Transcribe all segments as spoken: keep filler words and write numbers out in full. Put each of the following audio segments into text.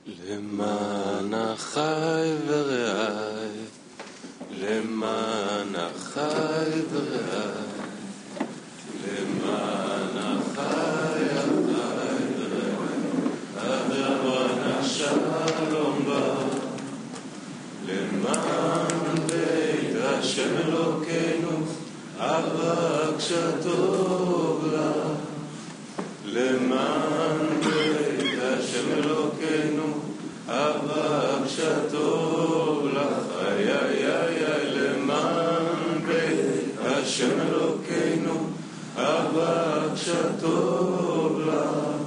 למען אחי ורעי, למען אחי ורעי, למען אחי אחי ורעי, אדרבנה שלום בא, למען בית השם אלוקינו, אבק שטוב לה, למען בית השם אלוקינו, אבק שטוב לך, איי איי איי, למען בית השם אלוקינו, אבק שטוב לך,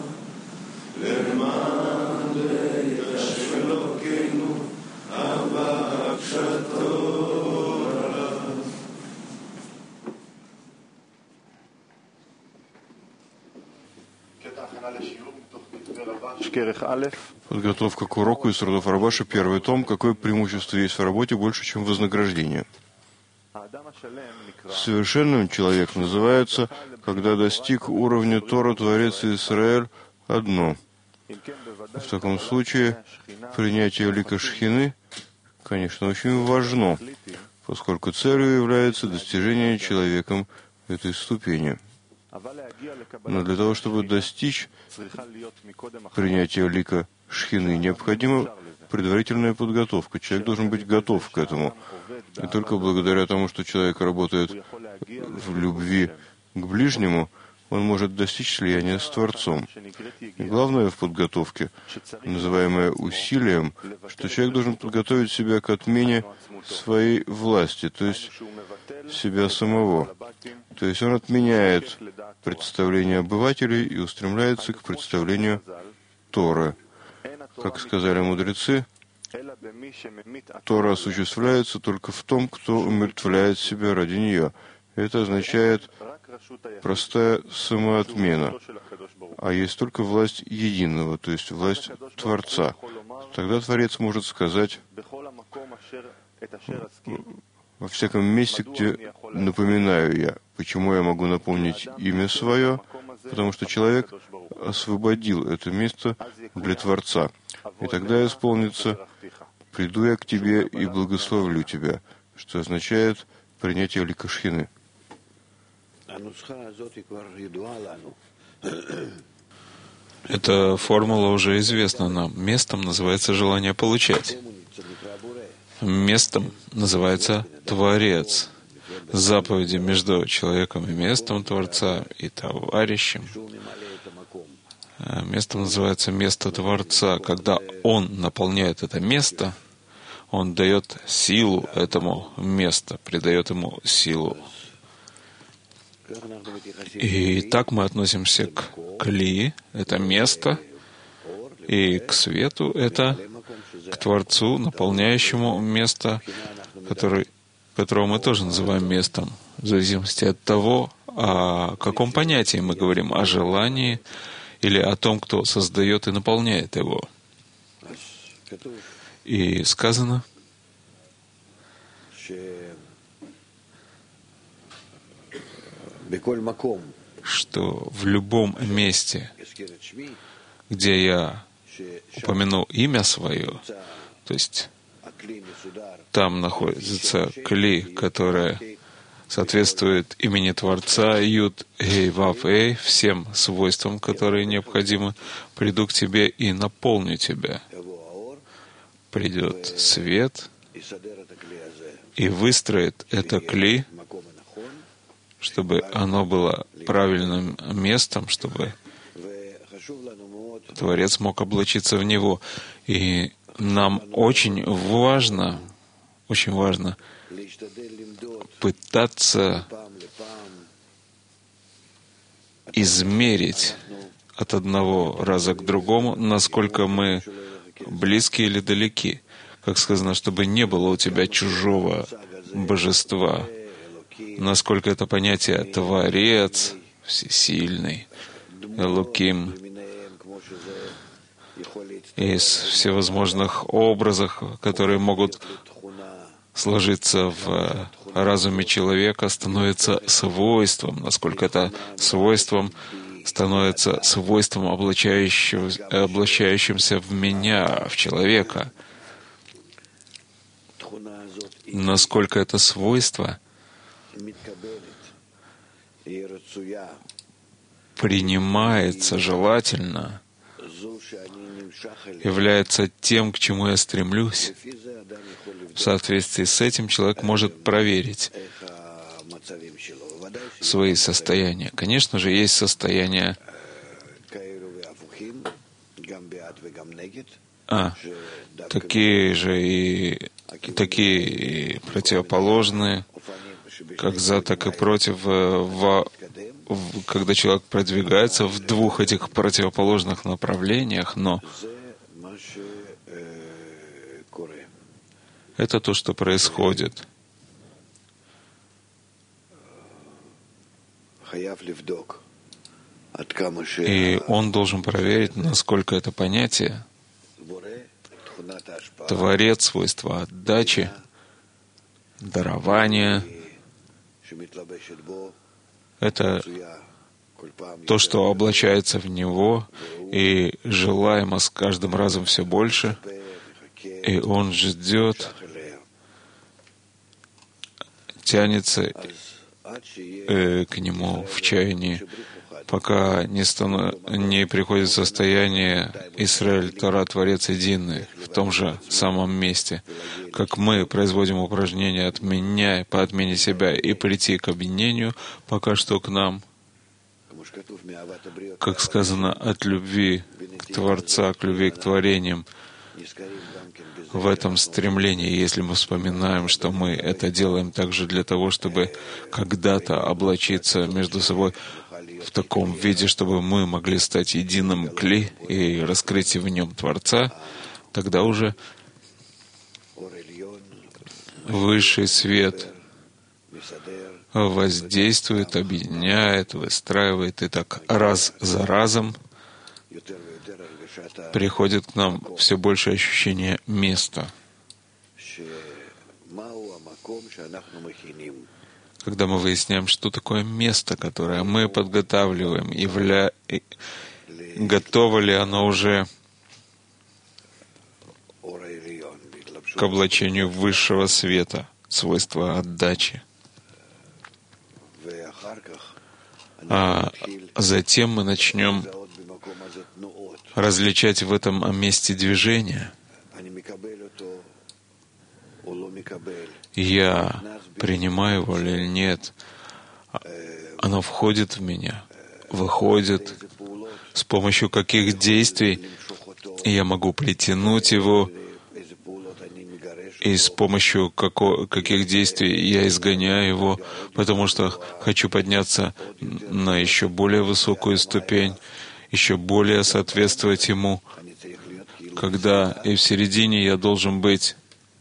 למען בית השם אלוקינו, אבק שטוב לך. קטע הכנה לשיעור מתוך כתבי רבש, כרך א'. Подготовка к уроку из трудов Рабаша, первый том. Какое преимущество есть в работе больше, чем вознаграждение? Совершенным человек называется, когда достиг уровня Тора, Творец и Израиль одно. В таком случае принятие лика Шхины, конечно, очень важно, поскольку целью является достижение человеком этой ступени. Но для того, чтобы достичь принятия лика Шхины, необходима предварительная подготовка. Человек должен быть готов к этому. И только благодаря тому, что человек работает в любви к ближнему, он может достичь слияния с Творцом. И главное в подготовке, называемое усилием, что человек должен подготовить себя к отмене своей власти, то есть себя самого. То есть он отменяет представление обывателей и устремляется к представлению Торы. Как сказали мудрецы, Тора осуществляется только в том, кто умертвляет себя ради нее. Это означает простая самоотмена. А есть только власть единого, то есть власть Творца. Тогда Творец может сказать: во всяком месте, где напоминаю я. Почему я могу напомнить имя свое? Потому что человек освободил это место для Творца. И тогда исполнится: приду я к тебе и благословлю тебя, что означает принятие лика Шхины. Эта формула уже известна нам. Местом называется желание получать. Местом называется Творец. Заповеди между человеком и местом Творца, и товарищем. Местом называется место Творца. Когда Он наполняет это место, Он дает силу этому месту, придает ему силу. И так мы относимся к Кли, это место, и к свету, это к Творцу, наполняющему место, который, которого мы тоже называем местом, в зависимости от того, о каком понятии мы говорим, о желании или о том, кто создает и наполняет его. И сказано, что в любом месте, где я упомяну имя свое, то есть там находится кли, которое соответствует имени Творца, Юд, Гей, Вав, Эй, всем свойствам, которые необходимы, приду к тебе и наполню тебя. Придет свет и выстроит это кли, чтобы оно было правильным местом, чтобы Творец мог облачиться в него. И нам очень важно, очень важно пытаться измерить от одного раза к другому, насколько мы близки или далеки. Как сказано, чтобы не было у тебя чужого божества. Насколько это понятие Творец, Всесильный, Элоким, из всевозможных образов, которые могут сложиться в разуме человека, становится свойством, насколько это свойством становится свойством, облачающегося, облачающимся в меня, в человека. Насколько это свойство принимается желательно, является тем, к чему я стремлюсь, в соответствии с этим человек может проверить свои состояния. Конечно же, есть состояния а, такие же и такие и противоположные, как за, так и против, в, в, когда человек продвигается в двух этих противоположных направлениях, но это то, что происходит. И он должен проверить, насколько это понятие, Творец, свойства отдачи, дарования, это то, что облачается в него, и желаемо с каждым разом все больше, и он ждет, тянется э, к нему в чаянии, пока не, стану, не приходит состояние Исраэль, Тора, Творец единый, в том же самом месте. Как мы производим упражнения отменяя, по отмене себя и прийти к объединению, пока что к нам, как сказано, от любви к Творца, к любви к творениям, в этом стремлении, если мы вспоминаем, что мы это делаем также для того, чтобы когда-то облачиться между собой в таком виде, чтобы мы могли стать единым кли и раскрыть в нем Творца, тогда уже высший свет воздействует, объединяет, выстраивает, и так раз за разом приходит к нам все большее ощущение места. Когда мы выясняем, что такое место, которое мы подготавливаем, явля... готово ли оно уже к облачению высшего света, свойства отдачи. А затем мы начнем различать в этом месте движения. Я принимаю его или нет. Оно входит в меня, выходит, с помощью каких действий я могу притянуть его, и с помощью како, каких действий я изгоняю его, потому что хочу подняться на еще более высокую ступень, еще более соответствовать ему, когда и в середине я должен быть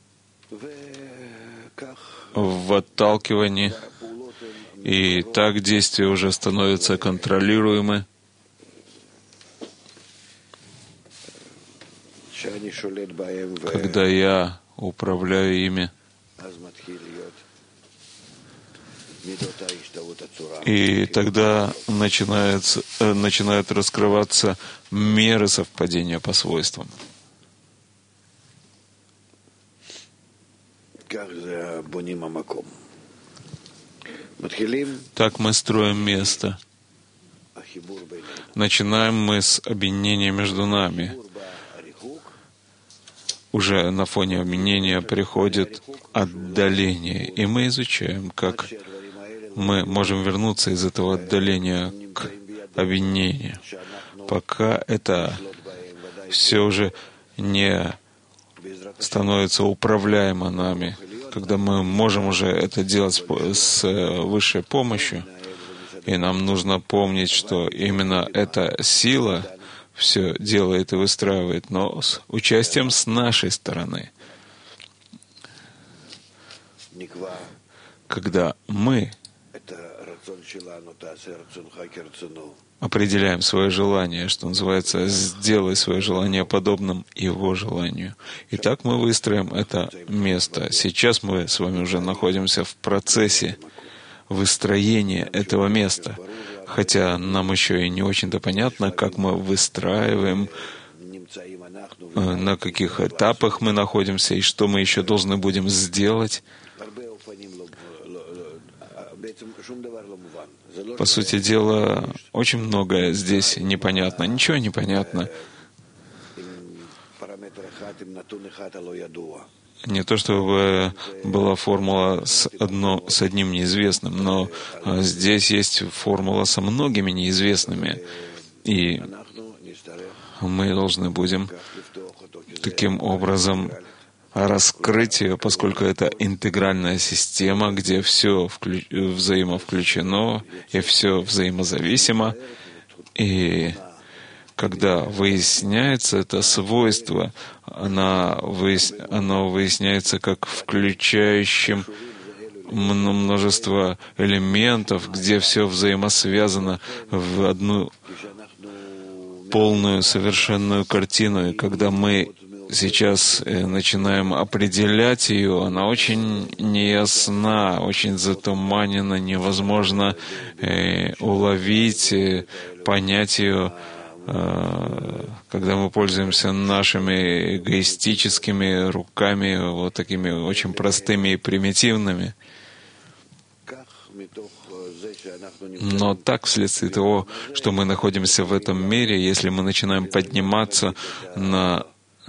в отталкивании, и так действия уже становятся контролируемы. Когда я управляю ими, и тогда начинается, начинают раскрываться меры совпадения по свойствам. Так мы строим место. Начинаем мы с объединения между нами. Уже на фоне объединения приходит отдаление, и мы изучаем, как мы можем вернуться из этого отдаления к объединению, пока это все уже не становится управляемо нами, когда мы можем уже это делать с высшей помощью, и нам нужно помнить, что именно эта сила все делает и выстраивает, но с участием с нашей стороны. Когда мы определяем свое желание, что называется, сделай свое желание подобным его желанию. И так мы выстроим это место. Сейчас мы с вами уже находимся в процессе выстроения этого места. хотя нам еще и не очень-то понятно, как мы выстраиваем, на каких этапах мы находимся и что мы еще должны будем сделать. По сути дела, очень многое здесь непонятно. Ничего не понятно. Не то, чтобы была формула с, одно, с одним неизвестным, но здесь есть формула со многими неизвестными. И мы должны будем таким образом раскрыть ее, поскольку это интегральная система, где все вклю... взаимовключено и все взаимозависимо. И когда выясняется это свойство, оно, выяс... оно выясняется как включающим множество элементов, где все взаимосвязано в одну полную, совершенную картину. И когда мы сейчас начинаем определять ее, она очень неясна, очень затуманена, невозможно э, уловить, э, понять ее, э, когда мы пользуемся нашими эгоистическими руками, вот такими очень простыми и примитивными. Но так, вследствие того, что мы находимся в этом мире, если мы начинаем подниматься на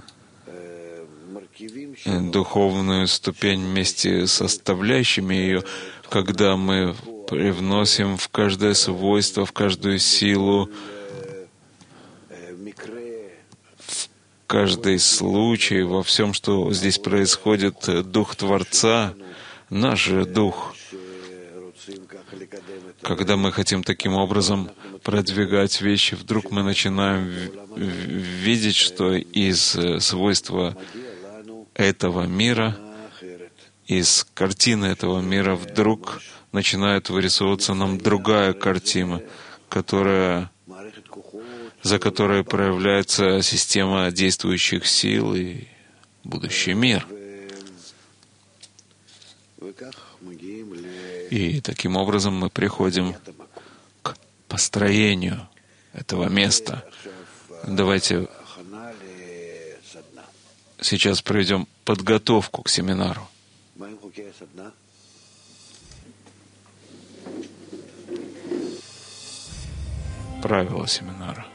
духовную ступень вместе с составляющими ее, когда мы привносим в каждое свойство, в каждую силу, в каждый случай, во всем, что здесь происходит, Дух Творца, наш же Дух. Когда мы хотим таким образом продвигать вещи, вдруг мы начинаем видеть, что из свойства этого мира, из картины этого мира вдруг начинает вырисовываться нам другая картина, которая, за которой проявляется система действующих сил и будущий мир. И таким образом мы приходим к построению этого места. Давайте сейчас проведем подготовку к семинару. Правила семинара.